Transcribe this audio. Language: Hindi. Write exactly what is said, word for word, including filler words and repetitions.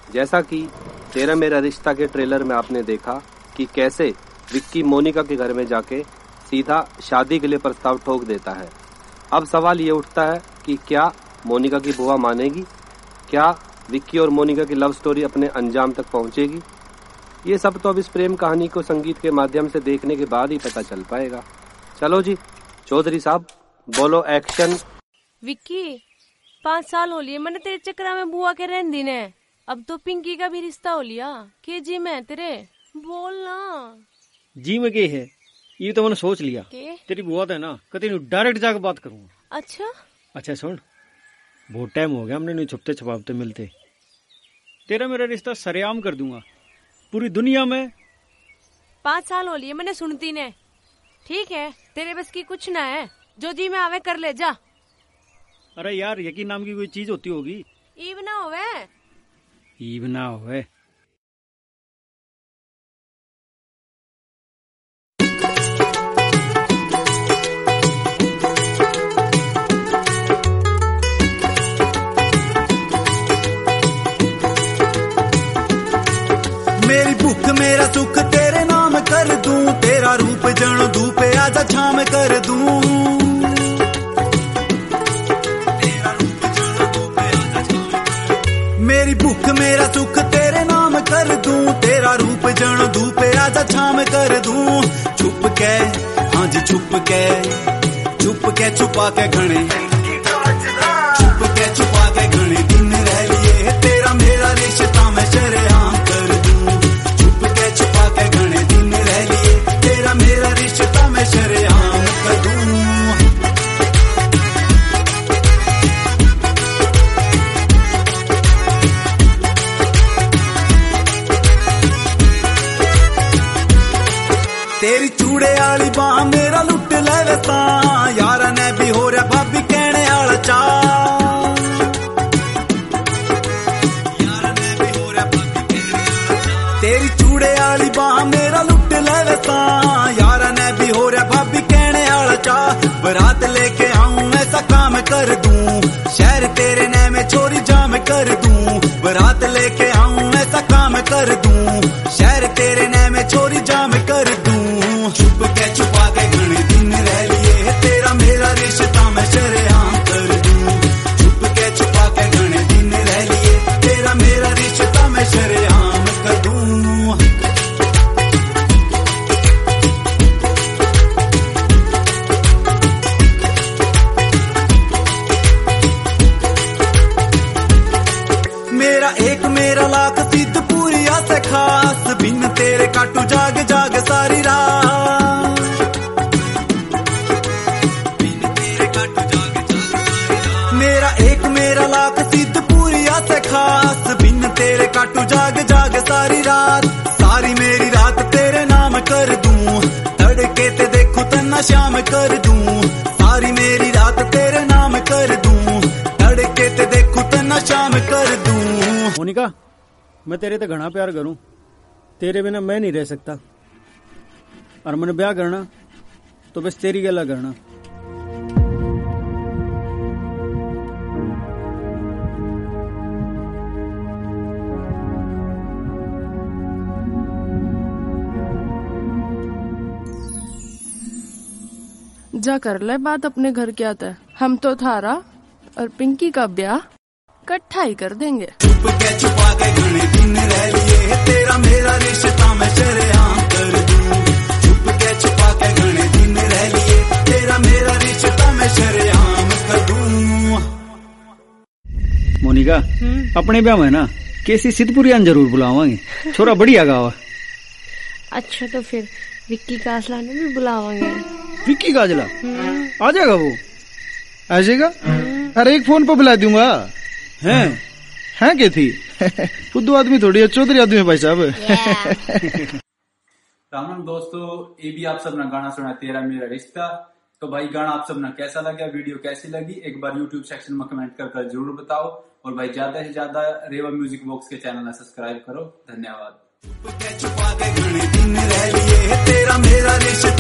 जैसा कि तेरा मेरा रिश्ता के ट्रेलर में आपने देखा कि कैसे विक्की मोनिका के घर में जाके सीधा शादी के लिए प्रस्ताव ठोक देता है। अब सवाल ये उठता है कि क्या मोनिका की बुआ मानेगी? क्या विक्की और मोनिका की लव स्टोरी अपने अंजाम तक पहुंचेगी? ये सब तो अब इस प्रेम कहानी को संगीत के माध्यम से देखने के बाद ही पता चल पाएगा। चलो जी चौधरी साहब बोलो एक्शन। विक्की पाँच साल हो लिए मैंने तेरे चक्कर में बुआ के रहन दी ने, अब तो पिंकी का भी रिश्ता हो लिया। के जी मैं तेरे बोल ना। जी में के है ये तो मैंने सोच लिया के? तेरी बुआ तो है ना कभी डायरेक्ट जाकर बात करूंगा। अच्छा अच्छा सुन, बहुत टाइम हो गया हमने नहीं छुपते छुपाते मिलते। तेरा मेरा रिश्ता सरेआम कर दूंगा पूरी दुनिया में। पाँच साल हो लिए मैंने सुनती ने। ठीक है तेरे बस की कुछ ना है, जो जी में आवे कर ले जा। अरे यार यकीन नाम की कोई चीज होती होगी। ईव ना होवे ईव ना होवे। मेरी भूख मेरा सुख तेरे नाम कर दूं, तेरा रूप जनो धूप आजा छाम कर दूं। तेरा रूप जनो धूप आजा छाम। मेरी भूख मेरा सुख तेरे नाम कर दूं, तेरा रूप जनो धूप आजा छाम कर दूं। छुप के हाँ जी छुप के छुप के छुपा के घने छुप के छुपा के घने दिन रह लिए, तेरा मेरा रिश्ता में शरेआम कर दूं। छुप के छुपा के घने दिन रह लिए, तेरा मेरा रिश्ता में शरेआम कर दूं। तेरी चूड़े आली बाह मेरा लुट ले वसा, यारा ने भी हो रहा भाभी कहने आला चा। तेरी चूड़े आली बाह मेरा लुट ले वसा, यारा ने भी हो रहा भाभी कहने आला चा। बरात लेके आऊं ऐसा काम कर दूं, शहर तेरे ने में चोरी जाम कर दूं। बरात लेके आऊं ऐसा काम कर दूं, शहर तेरे ने में चोरी जाम कर दूं। छुप के छुपा के घने दिन रह लिए, तेरा मेरा रिश्ता में शरेआम कर दूं। छुप के छुपा के घने दिन रह लिए, तेरा मेरा रिश्ता में शरेआम कर दूं। मेरा एक मेरा लाख सिद्ध पूरी आस खास, बिन तेरे काटू जाग जाग सारी रात। बिन तेरे काटू जाग जाग सारी रात। मेरा एक मेरा लाख सिद्ध पूरी आस खास, बिन तेरे काटू जाग जाग सारी रात। सारी मेरी रात तेरे नाम कर दूं, तड़के ते देखू तना शाम कर दूं। सारी मेरी रात तेरे नाम कर दूं, तड़के ते देखू तना शाम कर दूं। मोनिका मैं तेरे ते घना प्यार करूं, तेरे बिना मैं नहीं रह सकता। और मैंने ब्याह करना तो बस तेरी गला करना। जा कर ले बात अपने घर क्या था, हम तो थारा और पिंकी का ब्याह इकट्ठा ही कर देंगे। छुप के छुपा के घने दिन रह लिए, तेरा मेरा रिश्ता में शरेआम कर दूं। छुप के छुपा के घने दिन रह लिए, तेरा मेरा रिश्ता में शरेआम कर दूं। मोनिका अपने ब्याह में ना केसी सिद्धपुरियान जरूर बुलावांगे, छोरा बढ़िया गावा। अच्छा तो फिर विक्की काजला ने भी बुलावांगे। विक्की काजला आ जाएगा? वो आ जाएगा। अरे एक फोन पर बुला दूंगा। हैं हैं क्या थी फुद्दू आदमी थोड़ी है, चौधरी आदमी है भाई साहब। राम राम दोस्तों, ये भी आप सब ना गाना सुना तेरा मेरा रिश्ता। तो भाई गाना आप सब ना कैसा लगा, वीडियो कैसी लगी, एक बार यूट्यूब सेक्शन में कमेंट कर कर जरूर बताओ। और भाई ज्यादा से ज्यादा रेवा म्यूजिक बॉक्स के चैनल में सब्सक्राइब करो। धन्यवाद। छुपा के घने दिन रह लिए, तेरा मेरा रिश्ता